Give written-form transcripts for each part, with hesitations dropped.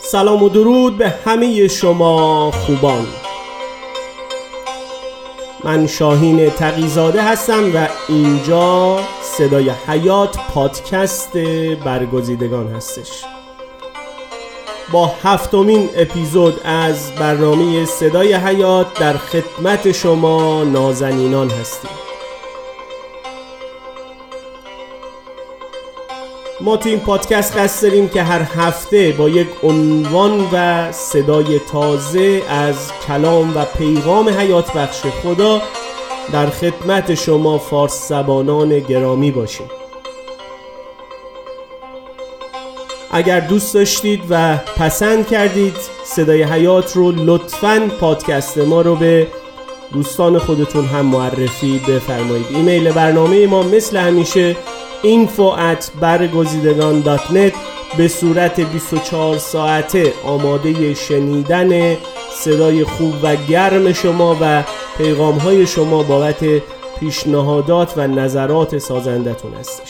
سلام و درود به همه شما خوبان. من شاهین تقی‌زاده هستم و اینجا صدای حیات پادکست برگزیدگان هستش. با 7مین اپیزود از برنامه صدای حیات در خدمت شما نازنینان هستیم. ما تو این پادکست قصد داریم که هر هفته با یک عنوان و صدای تازه از کلام و پیغام حیات بخش خدا در خدمت شما فارس زبانان گرامی باشیم. اگر دوست داشتید و پسند کردید صدای حیات رو، لطفاً پادکست ما رو به دوستان خودتون هم معرفی بفرمایید. ایمیل برنامه ما مثل همیشه info@bargozidgan.net به صورت 24 ساعته آماده شنیدن صدای خوب و گرم شما و پیغام‌های شما بابت پیشنهادات و نظرات سازندتون هستش.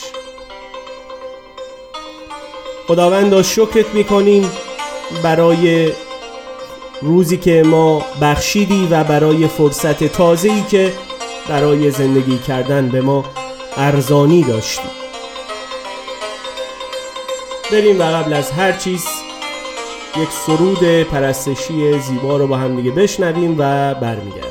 خداوندا شکرت میکنیم برای روزی که ما بخشیدی و برای فرصت تازه‌ای که برای زندگی کردن به ما ارزانی داشتی. بریم و قبل از هر چیز یک سرود پرستشی زیبا رو با هم دیگه بشنویم و برمیگردیم.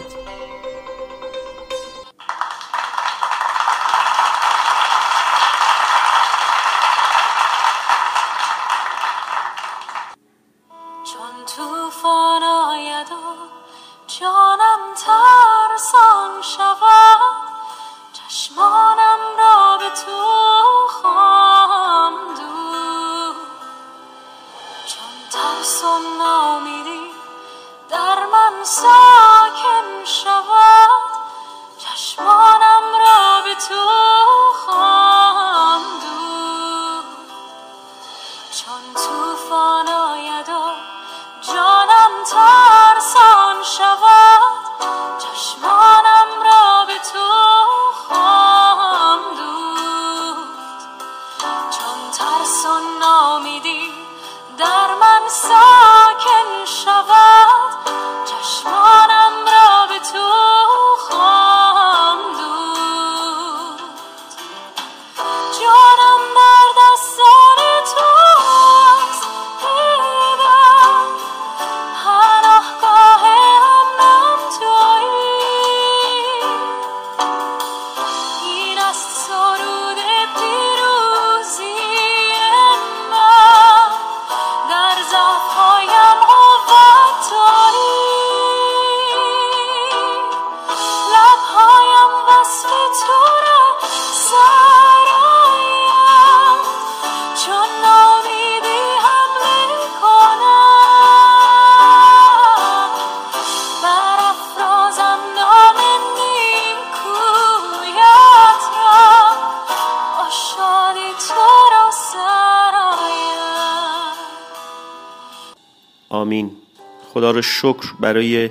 چون طوفان آید و جانم ترسان شود، چشمانم را به تو خواهم دوخت. چون ترس و ناامیدی در من ساکن شود، چشمانم را به تو خواهم دوخت. چون طوفان آید و جانم ترسان شود، چشمانم را به تو خواهم دوخت. چون ترس و ناامیدی در من ساکن شود، چشمانم را به تو خواهم دوخت. جانم در دستان توست دیدم، پناهگاه امنم تویی. این است سرود پیروزی من، در ضعف‌هایم قوت تویی. لب‌هایم وصف تو را سرایم، چون ناامیدی حمله کنم. برافرازم نام نیکویت را، با شادی تو را سرایم. آمین. خدا رو شکر برای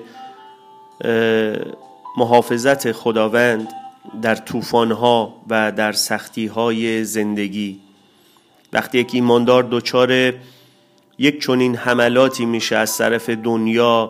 محافظت خداوند در طوفان‌ها و در سختی‌های زندگی. وقتی یک ایماندار دچار یک چنین حملاتی میشه از طرف دنیا،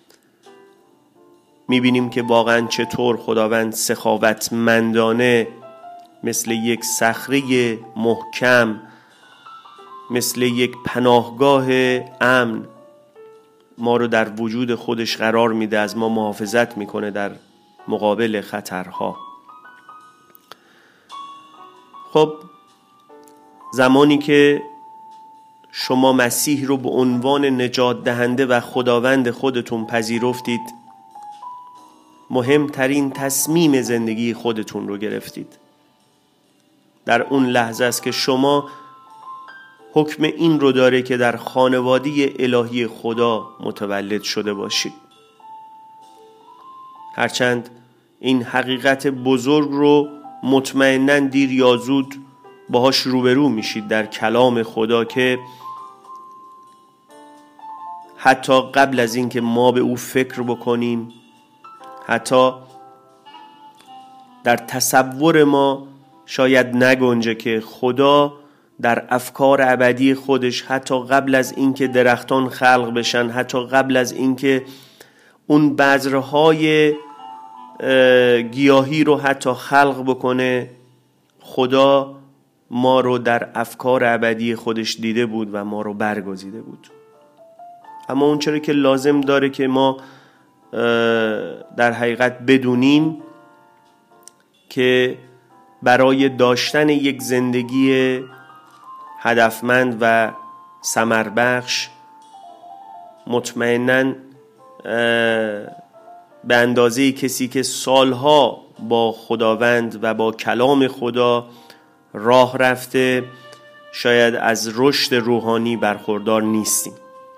میبینیم که واقعا چطور خداوند سخاوتمندانه مثل یک صخره محکم، مثل یک پناهگاه امن ما رو در وجود خودش قرار میده، از ما محافظت میکنه در مقابل خطرها. خب زمانی که شما مسیح رو به عنوان نجات دهنده و خداوند خودتون پذیرفتید، مهمترین تصمیم زندگی خودتون رو گرفتید. در اون لحظه است که شما حکم این رو داره که در خانواده الهی خدا متولد شده باشید. هرچند این حقیقت بزرگ رو مطمئناً دیر یا زود باهاش روبرو میشید در کلام خدا، که حتی قبل از این که ما به او فکر بکنیم، حتی در تصور ما شاید نگنجه که خدا در افکار ابدی خودش، حتی قبل از اینکه درختان خلق بشن، حتی قبل از اینکه اون بذرهای گیاهی رو حتی خلق بکنه، خدا ما رو در افکار ابدی خودش دیده بود و ما رو برگزیده بود. اما اون چرا که لازم داره که ما در حقیقت بدونیم که برای داشتن یک زندگی هدفمند و ثمربخش مطمئناً به اندازه کسی که سالها با خداوند و با کلام خدا راه رفته شاید از رشد روحانی برخوردار نیستیم.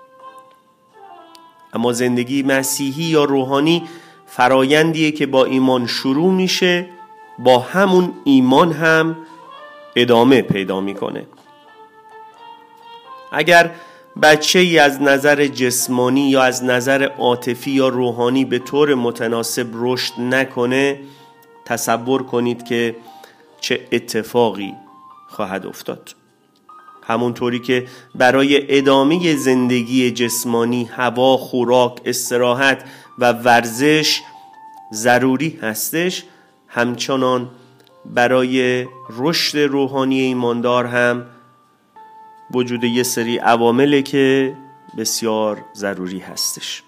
اما زندگی مسیحی یا روحانی فرایندیه که با ایمان شروع میشه، با همون ایمان هم ادامه پیدا میکنه. اگر بچه ای از نظر جسمانی یا از نظر عاطفی یا روحانی به طور متناسب رشد نکنه، تصور کنید که چه اتفاقی خواهد افتاد. همونطوری که برای ادامه زندگی جسمانی هوا، خوراک، استراحت و ورزش ضروری هستش، همچنان برای رشد روحانی ایماندار هم وجود یه سری عوامله که بسیار ضروری هستش.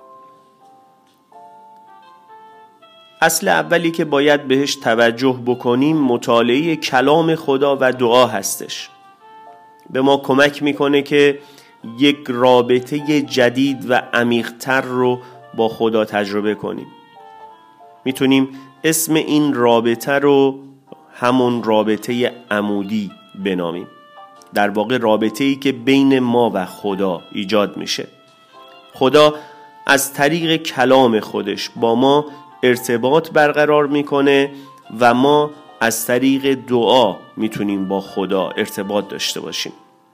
اصل اولی که باید بهش توجه بکنیم مطالعه کلام خدا و دعا هستش. به ما کمک میکنه که یک رابطه جدید و عمیق‌تر رو با خدا تجربه کنیم. میتونیم اسم این رابطه رو همون رابطه عمودی بنامیم. در واقع رابطه‌ای که بین ما و خدا ایجاد میشه. خدا از طریق کلام خودش با ما ارتباط برقرار میکنه و ما از طریق دعا میتونیم با خدا ارتباط داشته باشیم.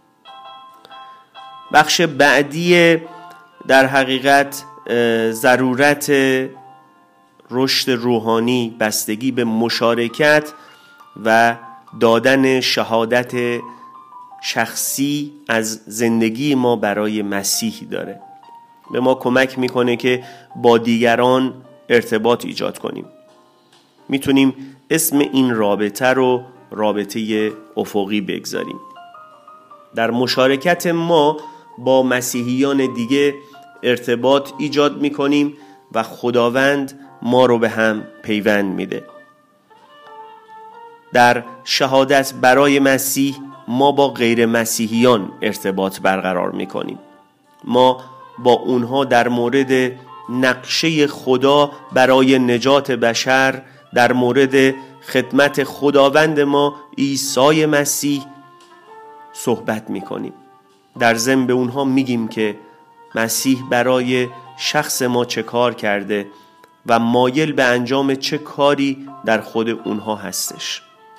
بخش بعدی در حقیقت ضرورت رشد روحانی بستگی به مشارکت و دادن شهادت شخصی از زندگی ما برای مسیح داره. به ما کمک میکنه که با دیگران ارتباط ایجاد کنیم. میتونیم اسم این رابطه رو رابطه افقی بگذاریم. در مشارکت ما با مسیحیان دیگه ارتباط ایجاد میکنیم و خداوند ما رو به هم پیوند میده. در شهادت برای مسیح ما با غیر مسیحیان ارتباط برقرار میکنیم. ما با اونها در مورد نقشه خدا برای نجات بشر، در مورد خدمت خداوند ما عیسی مسیح صحبت میکنیم. در ضمن به اونها میگیم که مسیح برای شخص ما چه کار کرده و مایل به انجام چه کاری در خود اونها هستش.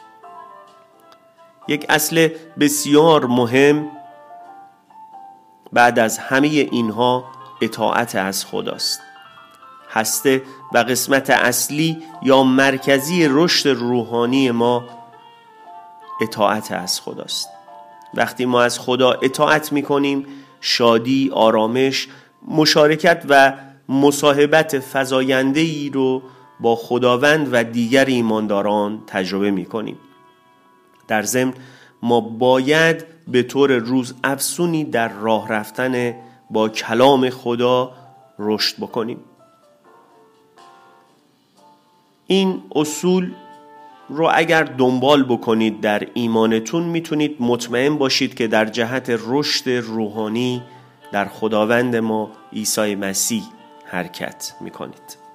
یک اصل بسیار مهم بعد از همه اینها اطاعت از خداست. هسته و قسمت اصلی یا مرکزی رشد روحانی ما اطاعت از خداست. وقتی ما از خدا اطاعت میکنیم، شادی، آرامش، مشارکت و مصاحبت فزاینده‌ای رو با خداوند و دیگر ایمانداران تجربه میکنیم. در ضمن ما باید به طور روز افزونی در راه رفتن با کلام خدا رشد بکنیم. این اصول رو اگر دنبال بکنید در ایمانتون میتونید مطمئن باشید که در جهت رشد روحانی در خداوند ما عیسی مسیح حرکت میکنید.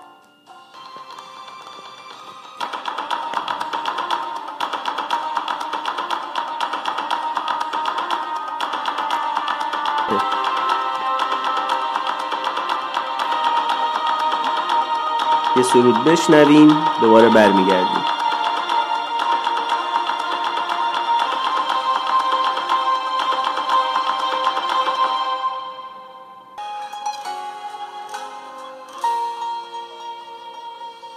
یه سرود بشنویم دوباره برمیگردیم.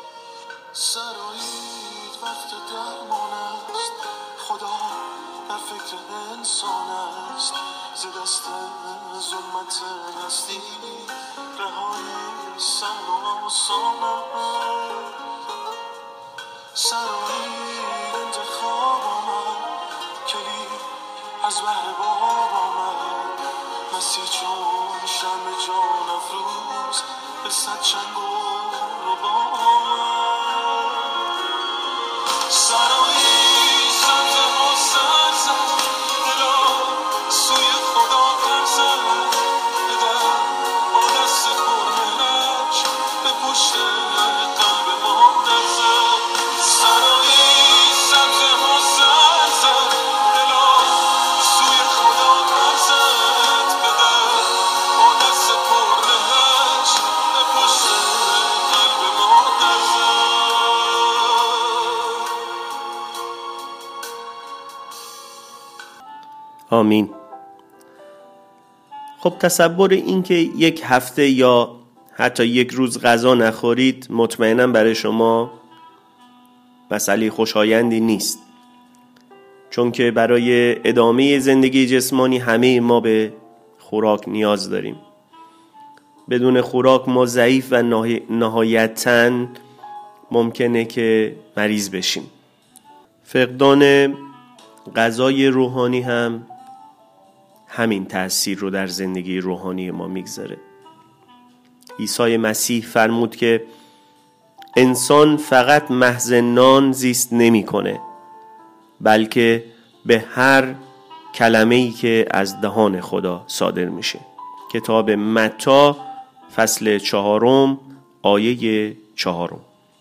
سرایید وقت درمان است، خدا در فکر انسان است ز دست ظلمت هستی رهایی سهل و آسان است سرایی انتخاب آمد کلید از بحر باب آمد مسیح چون شمع جان افروز به صد چنگ و رباب آمد سرایی سمت حسن زد دلا سوی خدا پر زد بدر با دست پرمهرش به پشت قلب ما در زد سرایی سمت حسن زد دلا سوی خدا پر زد بدر با دست پرمهرش به پشت قلب ما در زد. آمین. خب تصور این که یک هفته یا حتی یک روز غذا نخورید مطمئناً برای شما مسئله خوشایندی نیست، چون که برای ادامه زندگی جسمانی همه ما به خوراک نیاز داریم. بدون خوراک ما ضعیف و نهایتاً ممکنه که مریض بشیم. فقدان غذای روحانی هم همین تأثیر رو در زندگی روحانی ما میگذاره. عیسی مسیح فرمود که انسان فقط محض نان زیست نمی‌کنه، بلکه به هر کلمه‌ای که از دهان خدا صادر میشه. کتاب متی فصل 4 آیه 4.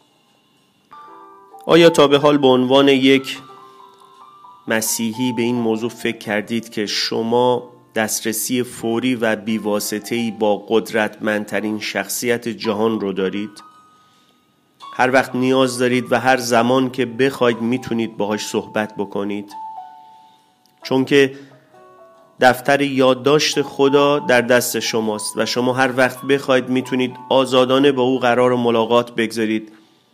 آیا تا به حال به عنوان یک مسیحی به این موضوع فکر کردید که شما دسترسی فوری و بیواسطه‌ای با قدرتمندترین شخصیت جهان رو دارید؟ هر وقت نیاز دارید و هر زمان که بخواید میتونید باهاش صحبت بکنید، چون که دفتر یادداشت خدا در دست شماست و شما هر وقت بخواید میتونید آزادانه با او قرار ملاقات بگذارید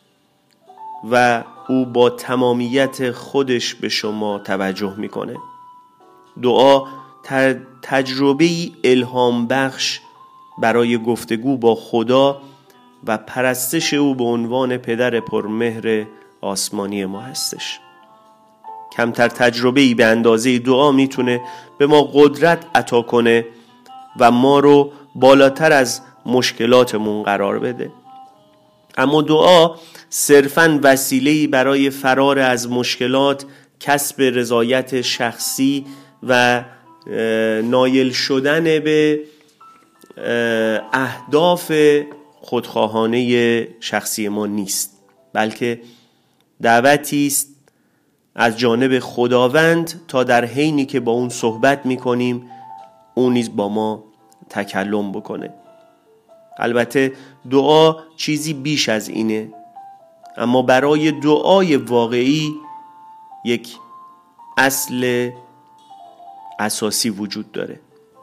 و او با تمامیت خودش به شما توجه میکنه. دعا تجربه‌ای الهام بخش برای گفتگو با خدا و پرستش او به عنوان پدر پرمهر آسمانی ما هستش. کمتر تجربه‌ای به اندازه دعا میتونه به ما قدرت عطا کنه و ما رو بالاتر از مشکلاتمون قرار بده. اما دعا صرفاً وسیله‌ای برای فرار از مشکلات، کسب رضایت شخصی و نایل شدن به اهداف خودخواهانه شخصی ما نیست، بلکه دعوتی است از جانب خداوند تا در حینی که با اون صحبت می‌کنیم اون نیز با ما تکلم بکنه. البته دعا چیزی بیش از اینه، اما برای دعای واقعی یک اصل اساسی وجود داره.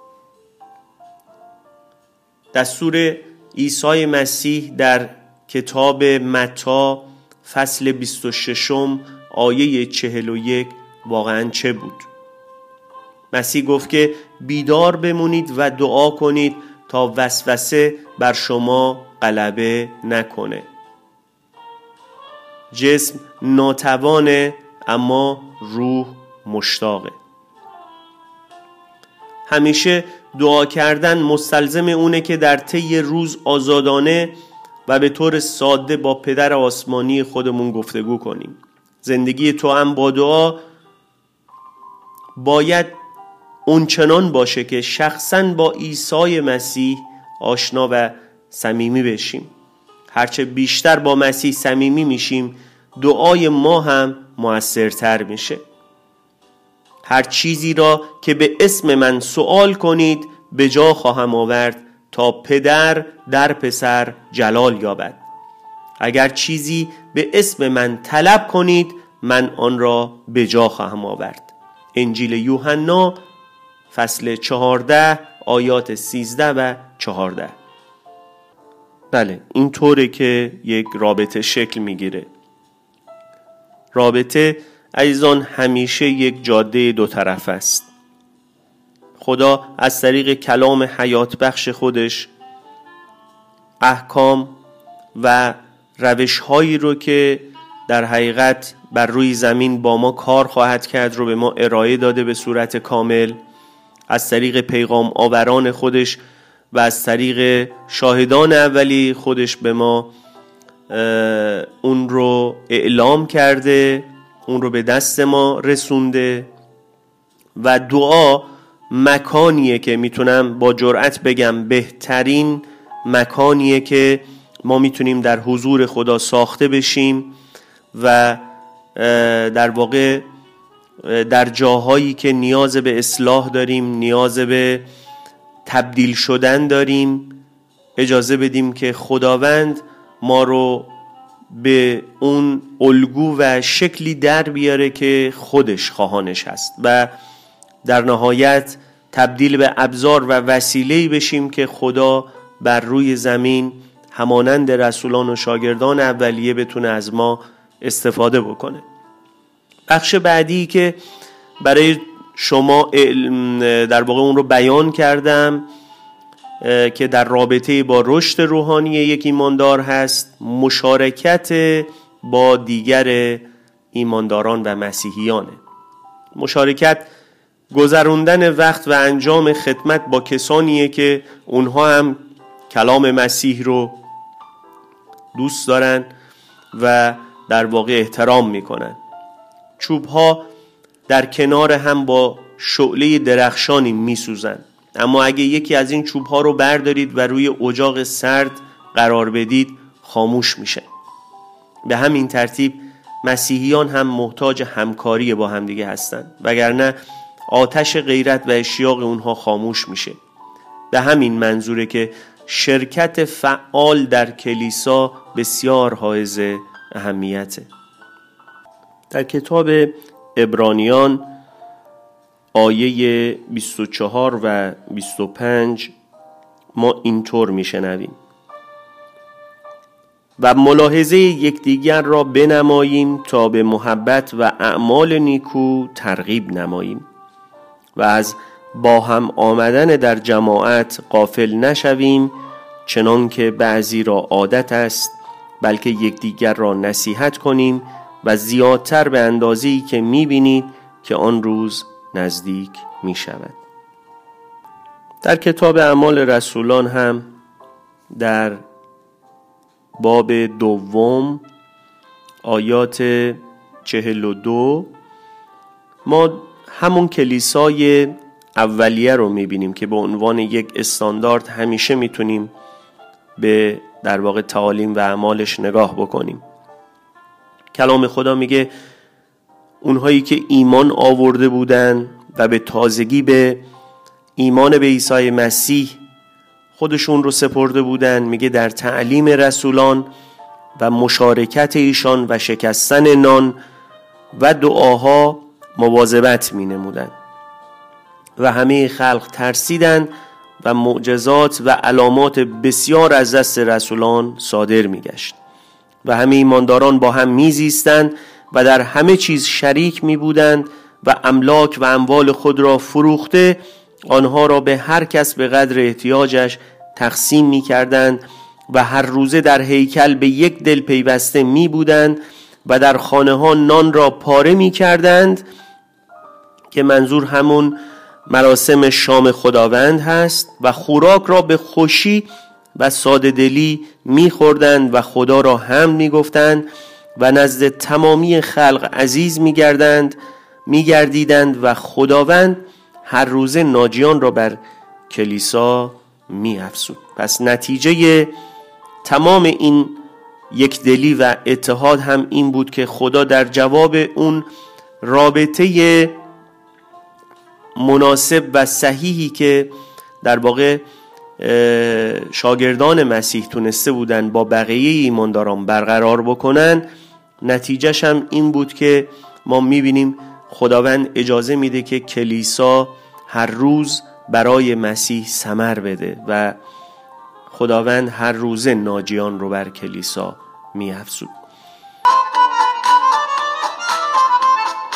دستور عیسی مسیح در کتاب متی فصل 26 آیه 41 واقعاً چه بود؟ مسیح گفت که بیدار بمونید و دعا کنید تا وسوسه بر شما غلبه نکنه. جسم ناتوانه اما روح مشتاقه. همیشه دعا کردن مستلزم اونه که در طی روز آزادانه و به طور ساده با پدر آسمانی خودمون گفتگو کنیم. زندگی توأم با دعا باید اونچنان باشه که شخصاً با عیسی مسیح آشنا و صمیمی بشیم. هرچه بیشتر با مسیح صمیمی میشیم، دعای ما هم مؤثرتر میشه. هر چیزی را که به اسم من سؤال کنید به جا خواهم آورد تا پدر در پسر جلال یابد. اگر چیزی به اسم من طلب کنید من آن را به جا خواهم آورد. انجیل یوحنا فصل 14 آیات 13 و 14. بله، این طوره که یک رابطه شکل میگیره. رابطه عزیزان همیشه یک جاده دو طرف است. خدا از طریق کلام حیات بخش خودش احکام و روش‌هایی رو که در حقیقت بر روی زمین با ما کار خواهد کرد رو به ما ارائه داده به صورت کامل، از طریق پیغام آوران خودش و از طریق شاهدان اولی خودش به ما اون رو اعلام کرده، اون رو به دست ما رسونده. و دعا مکانیه که میتونم با جرأت بگم بهترین مکانیه که ما میتونیم در حضور خدا ساخته بشیم و در واقع در جاهایی که نیاز به اصلاح داریم، نیاز به تبدیل شدن داریم، اجازه بدیم که خداوند ما رو به اون الگو و شکلی در بیاره که خودش خواهانش هست و در نهایت تبدیل به ابزار و وسیله‌ای بشیم که خدا بر روی زمین همانند رسولان و شاگردان اولیه بتونه از ما استفاده بکنه. بخش بعدی که برای شما در واقع اون رو بیان کردم که در رابطه با رشد روحانی یک ایماندار هست، مشارکت با دیگر ایمانداران و مسیحیانه. مشارکت گذروندن وقت و انجام خدمت با کسانیه که اونها هم کلام مسیح رو دوست دارن و در واقع احترام میکنن. چوب‌ها در کنار هم با شعله درخشانی میسوزن، اما اگه یکی از این چوب‌ها رو بردارید و روی اجاق سرد قرار بدید خاموش میشه. به همین ترتیب مسیحیان هم محتاج همکاری با همدیگه هستن، وگرنه آتش غیرت و اشتیاق اونها خاموش میشه. به همین منظوره که شرکت فعال در کلیسا بسیار حائز اهمیته. در کتاب عبرانیان آیه 24 و 25 ما اینطور میشنویم: و ملاحظه یکدیگر را بنماییم تا به محبت و اعمال نیکو ترغیب نماییم و از با هم آمدن در جماعت غافل نشویم، چنان که بعضی را عادت است، بلکه یکدیگر را نصیحت کنیم و زیادتر به اندازه‌ای که می‌بینید که آن روز نزدیک می‌شود. در کتاب اعمال رسولان هم در باب 2 آیات 42 ما همون کلیسای اولیه رو می‌بینیم که به عنوان یک استاندارد همیشه می‌تونیم به در واقع تعالیم و اعمالش نگاه بکنیم. کلام خدا میگه اونهایی که ایمان آورده بودن و به تازگی به ایمان به عیسی مسیح خودشون رو سپرده بودن، میگه در تعلیم رسولان و مشارکت ایشان و شکستن نان و دعاها مواظبت می نمودن و همه خلق ترسیدن و معجزات و علامات بسیار از دست رسولان صادر می گشت و همه ایمانداران با هم می زیستند و در همه چیز شریک می بودند و املاک و اموال خود را فروخته آنها را به هر کس به قدر احتیاجش تقسیم می کردند و هر روزه در هیکل به یک دل پیوسته می بودند و در خانه ها نان را پاره می کردند، که منظور همون مراسم شام خداوند هست، و خوراک را به خوشی و ساده دلی می خوردند و خدا را حمد می گفتند و نزد تمامی خلق عزیز می گردیدند و خداوند هر روزه ناجیان را بر کلیسا می افزود. پس نتیجه تمام این یکدلی و اتحاد هم این بود که خدا در جواب اون رابطه مناسب و صحیحی که در واقع شاگردان مسیح تونسته بودن با بقیه ایمانداران برقرار بکنن، نتیجهش هم این بود که ما میبینیم خداوند اجازه میده که کلیسا هر روز برای مسیح ثمر بده و خداوند هر روز ناجیان رو بر کلیسا می‌افزود.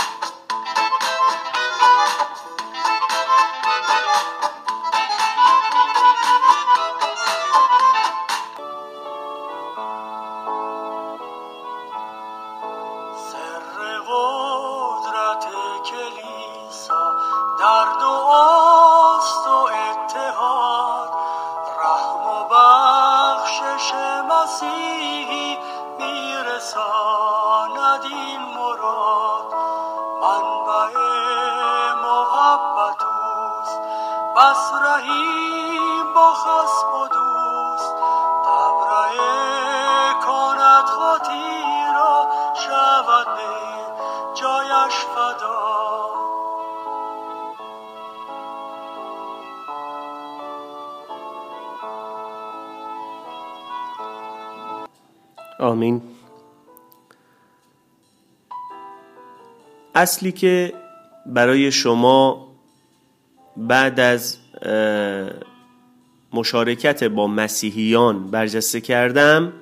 در دعاست و اتحاد، رحم و بخشش مسیحی میرساند این مراد. منبع محبت اوست، بس رحیم با خصم و دوست، تبرئه کند خاطی را، شود به جایش فدا. آمین. اصلی که برای شما بعد از مشارکت با مسیحیان برجسته کردم،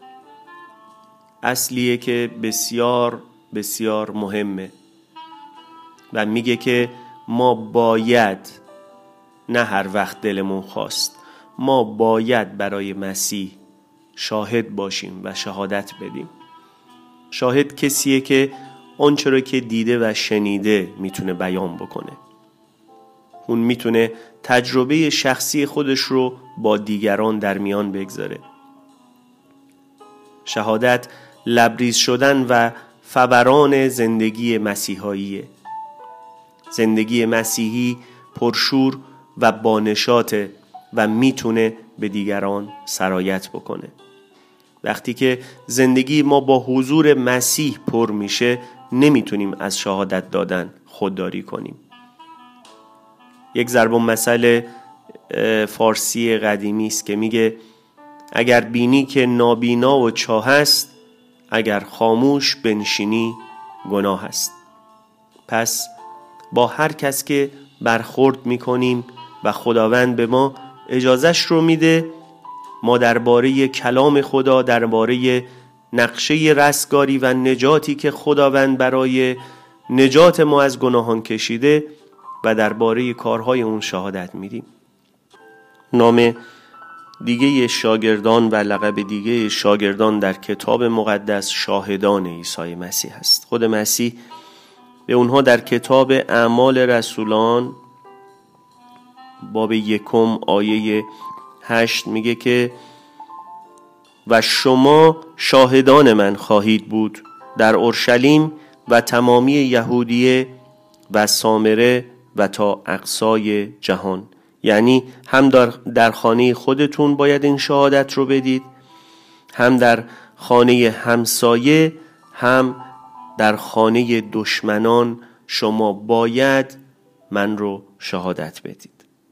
اصلیه که بسیار بسیار مهمه و میگه که ما باید، نه هر وقت دلمون خواست، ما باید برای مسیح شاهد باشیم و شهادت بدیم. شاهد کسیه که آنچه را که دیده و شنیده میتونه بیان بکنه. اون میتونه تجربه شخصی خودش رو با دیگران در میان بگذاره. شهادت لبریز شدن و فوران زندگی مسیحاییه. زندگی مسیحی پرشور و بانشاته و میتونه به دیگران سرایت بکنه. وقتی که زندگی ما با حضور مسیح پر میشه، نمیتونیم از شهادت دادن خودداری کنیم. یک ضرب المثل فارسی قدیمی است که میگه اگر بینی که نابینا و چاه است، اگر خاموش بنشینی گناه است. پس با هر کس که برخورد میکنیم و خداوند به ما اجازهش رو میده، ما درباره کلام خدا، درباره نقشه رستگاری و نجاتی که خداوند برای نجات ما از گناهان کشیده و درباره کارهای اون شهادت میدیم. نام دیگه شاگردان و لقب دیگه شاگردان در کتاب مقدس شاهدان عیسی مسیح است. خود مسیح به اونها در کتاب اعمال رسولان باب 1 آیه 8 میگه که و شما شاهدان من خواهید بود در اورشلیم و تمامی یهودیه و سامره و تا اقصای جهان. یعنی هم در خانه خودتون باید این شهادت رو بدید، هم در خانه همسایه، هم در خانه دشمنان شما باید من رو شهادت بدید.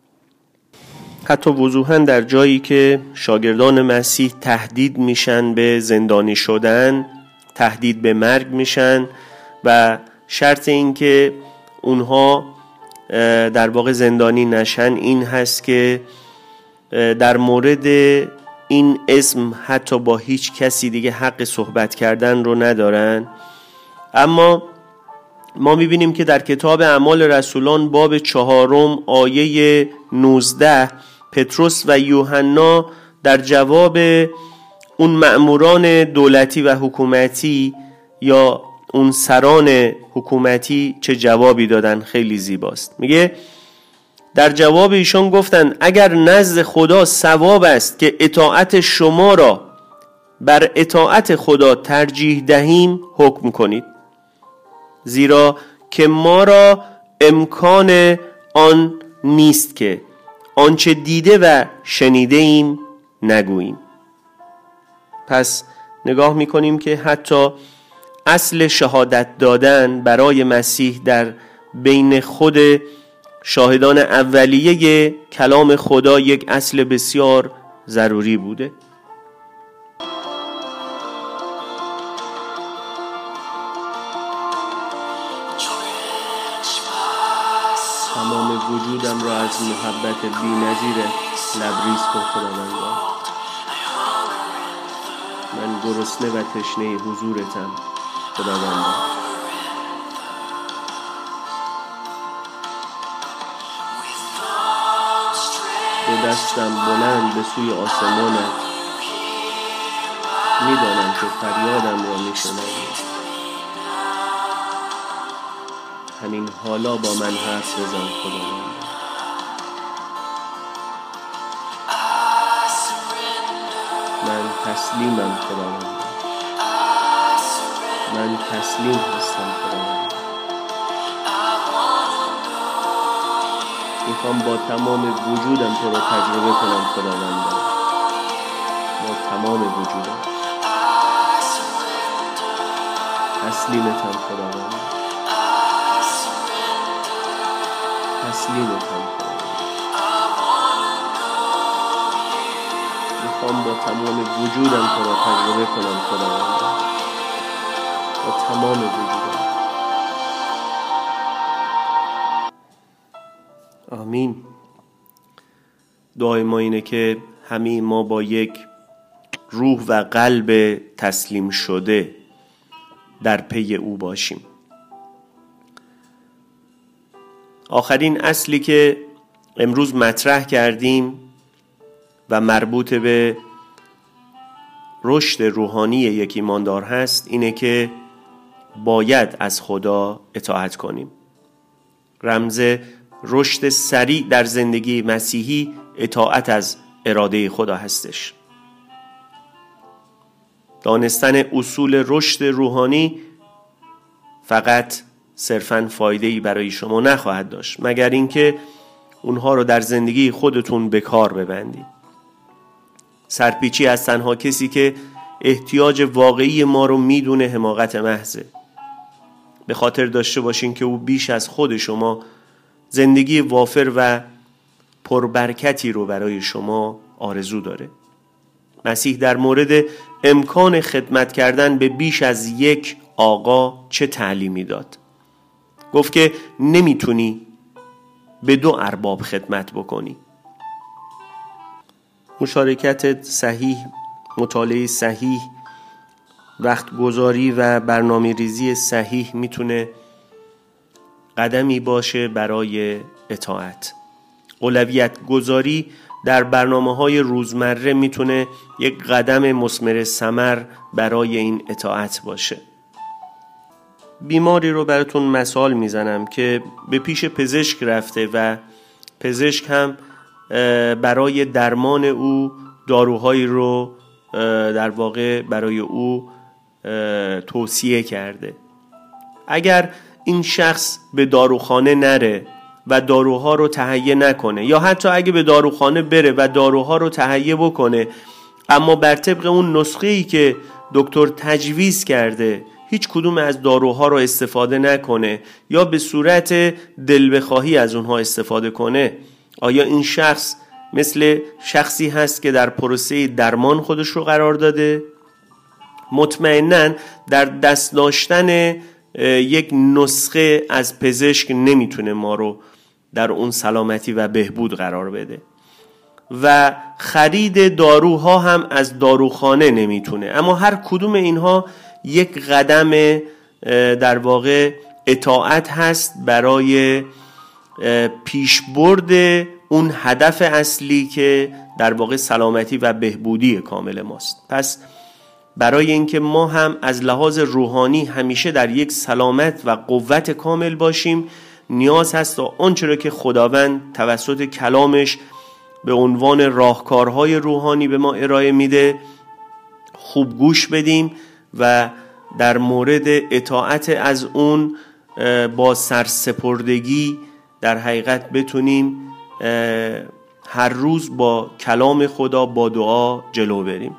حتی وضوحاً در جایی که شاگردان مسیح تهدید میشن به زندانی شدن، تهدید به مرگ میشن و شرط این که اونها در واقع زندانی نشن این هست که در مورد این اسم حتی با هیچ کسی دیگه حق صحبت کردن رو ندارن. اما ما میبینیم که در کتاب اعمال رسولان باب 4 آیه 19 پتروس و یوحنا در جواب اون مأموران دولتی و حکومتی یا اون سران حکومتی چه جوابی دادن، خیلی زیباست. میگه در جواب ایشان گفتن اگر نزد خدا ثواب است که اطاعت شما را بر اطاعت خدا ترجیح دهیم حکم کنید، زیرا که ما را امکان آن نیست که آنچه دیده و شنیده ایم نگوییم. پس نگاه میکنیم که حتی اصل شهادت دادن برای مسیح در بین خود شاهدان اولیه کلام خدا یک اصل بسیار ضروری بوده. تمام وجودم را از محبت بی‌نظیر لبریز کن خداوندا. من گرسنه و تشنه حضورتم خداوندا. دو دستم بلند به سوی آسمانت، میدانم که فریادم را میشنوی. همین حالا با من حرف بزن خداوند. من تسلیمم خداوند، من تسلیم هستم خداوند. میخوام با تمام وجودم تو رو تجربه کنم خداوند، با تمام وجودم. تسلیمتم خداوند، تسلیمتم خداوند. میخوام با تمام وجودم تو رو تجربه کنم خداوند، با تمام وجودم. آمین. دعای ما اینه که همه ما با یک روح و قلب تسلیم شده در پی او باشیم. آخرین اصلی که امروز مطرح کردیم و مربوط به رشد روحانی یک ایماندار هست اینه که باید از خدا اطاعت کنیم. رمز رشد سریع در زندگی مسیحی اطاعت از اراده خدا هستش. دانستن اصول رشد روحانی فقط صرفاً فایده‌ای برای شما نخواهد داشت مگر اینکه اونها رو در زندگی خودتون به کار ببندید. سرپیچی از تنها کسی که احتیاج واقعی ما رو میدونه حماقت محضه. به خاطر داشته باشین که او بیش از خود شما زندگی وافر و پربرکتی رو برای شما آرزو داره. مسیح در مورد امکان خدمت کردن به بیش از یک آقا چه تعلیمی داد؟ گفت که نمیتونی به دو ارباب خدمت بکنی. مشارکت صحیح، مطالعه صحیح، وقت گذاری و برنامه ریزی صحیح میتونه قدمی باشه برای اطاعت. اولویت گذاری در برنامه‌های روزمره میتونه یک قدم مثمر ثمر برای این اطاعت باشه. بیماری رو براتون مثال میزنم که به پیش پزشک رفته و پزشک هم برای درمان او داروهایی رو در واقع برای او توصیه کرده. اگر این شخص به داروخانه نره و داروها رو تهیه نکنه، یا حتی اگه به داروخانه بره و داروها رو تهیه بکنه اما بر طبق اون نسخه‌ای که دکتر تجویز کرده هیچ کدوم از داروها رو استفاده نکنه یا به صورت دل بخواهی از اونها استفاده کنه، آیا این شخص مثل شخصی هست که در پروسه درمان خودش رو قرار داده؟ مطمئناً در دست داشتن یک نسخه از پزشک نمیتونه ما رو در اون سلامتی و بهبود قرار بده و خرید داروها هم از داروخانه نمیتونه. اما هر کدوم اینها یک قدم در واقع اطاعت هست برای پیشبرد اون هدف اصلی که در واقع سلامتی و بهبودی کامل ماست. پس برای اینکه ما هم از لحاظ روحانی همیشه در یک سلامت و قوت کامل باشیم نیاز هست تا آنچه را که خداوند توسط کلامش به عنوان راهکارهای روحانی به ما ارائه میده خوب گوش بدیم و در مورد اطاعت از اون با سرسپردگی در حقیقت بتونیم هر روز با کلام خدا با دعا جلو بریم.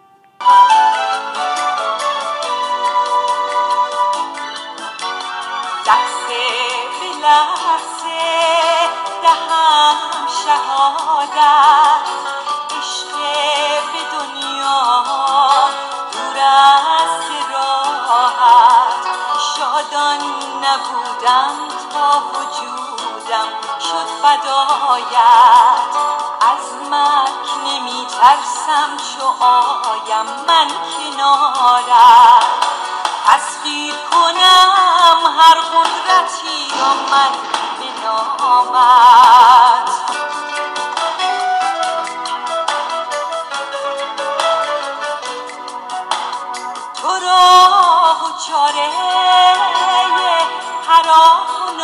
نبودم تا وجودم شد فدایت، از مرگ نمی ترسم چو آیم من کنارت، تسخیر کنم هر قدرتی را من به نامت. تو را چاره هر آن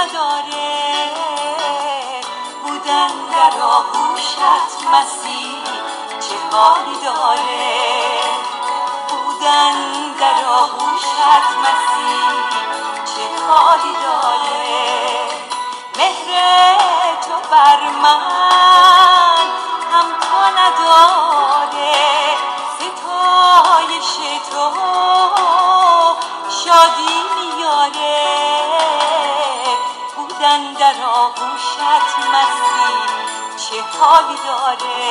نداره، بودن در آغوشت مسیح چه حالی داره، بودن در آغوشت مسیح چه حالی داره. مهر تو بر من همتا نداره، ستایش تو شادی میاره، بودن در آغوشت مسیح چه حالی داره،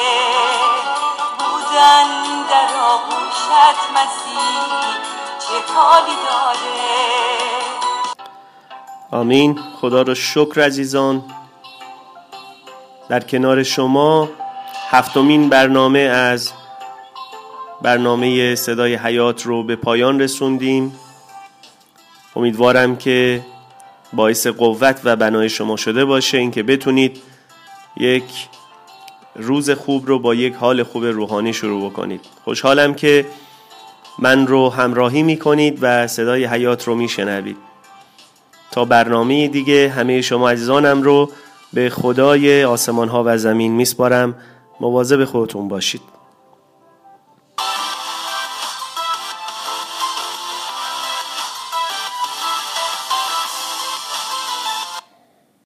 بودن در آغوشت مسیح چه حالی داره. آمین. خدا را شکر عزیزان. در کنار شما 7مین برنامه از برنامه صدای حیات رو به پایان رسوندیم. امیدوارم که باعث قوت و بنای شما شده باشه، اینکه بتونید یک روز خوب رو با یک حال خوب روحانی شروع بکنید. خوشحالم که من رو همراهی میکنید و صدای حیات رو میشنوید. تا برنامه دیگه همه شما عزیزانم رو به خدای آسمان ها و زمین میسپارم. مواظب خودتون باشید.